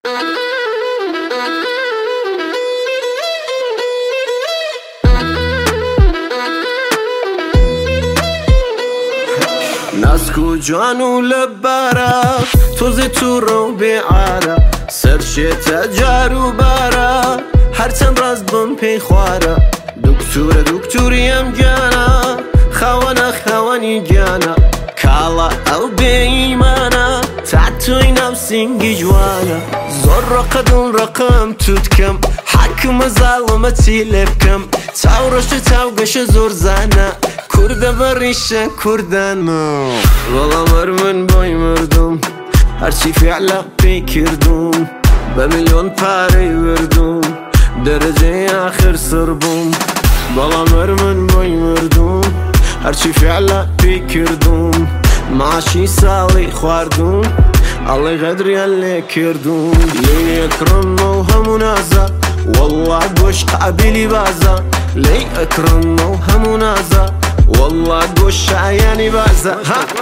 ناسكو جوانو لبارا توزي تو بیعارا سرشێتە جار و بارا هەرچەند ڕاست بم پێی خوارە دوکتوری ئەم گیانە خاوەنە خاوەنی گیانە کاڵە ئەو بێئیمانە تاتوی ناو سینگی جوانە زۆر ڕقم تووتکەم حاکمە زاڵمە چی لێ بکەم چاوڕۆشتە چاوگەشە زۆر زانە کوردە بەڕیشە کوردانمە وەڵام من بۆی مردوم هەرچی فیعلا پێی کردوم بە میلیۆن پارەی وردوم دەرەجەی ئاخر سڕ بووم بەڵام من بۆی مردوم هەرچی فیعلا پێی کردوم ماشی ساڵی خواردوم ئەڵێ غەدریان لێ کردوم لێی ئەکڕمە و هەموو نازە وەڵڵا گۆش قابیلی بازە لێی ئەکڕمە و هەموو نازە وەڵڵا گۆش شایانی بازە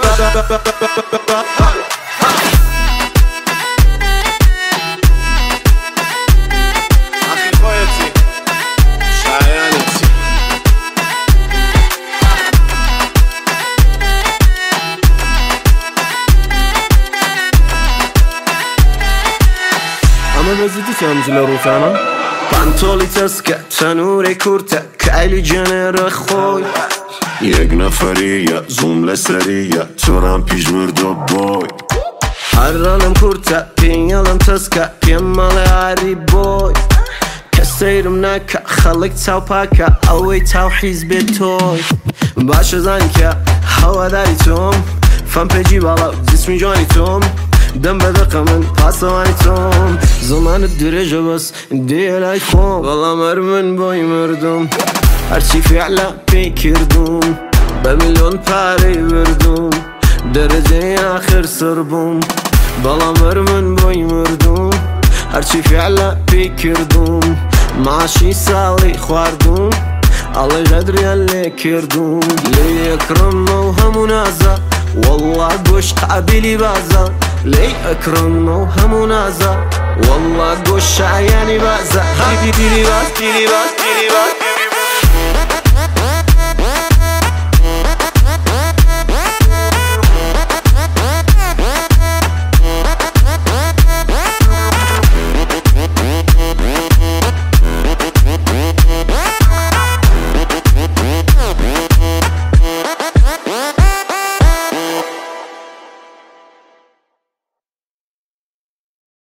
ئەمە بەزیدی تەمز لە ڕووتانە پانتۆڵی تەسکە تەنورێ کورتە کایلی جەنێرە خۆی یەک نەفەریە زووم لەسەریە چۆران پیش مردۆ بۆی هەرڕەڵم کورتە پێیەڵم تەسکە پێم مەڵێ ئاری بۆی کە سەیرم ناکە خەڵک چاوپاکە ئەوەی چاو حیز بێت تۆی باشە زانکە هەواداری تۆم فەمپێجی باڵا و جسمی جوانی تۆم دەم بەدەقە من پاسەوانی تۆم زمانت درێژە بەس دێ لای خۆم بەڵام من بۆی مردوم هەرچی فیعلا پێی کردوم بە میلیۆن پارەی وردوم دەرەجەی ئاخر سڕ بووم بەڵام من بۆی مردوم هەرچی فیعلا پێی کردوم ماشی ساڵی خواردوم ئەڵێ غەدریان لێ کردوم لێی ئەکڕمە و هەموو نازە وەڵڵا گۆش قابیلی بازە لێی ئەکڕمە و هەموو نازە وەڵڵا گۆش شایانی بازە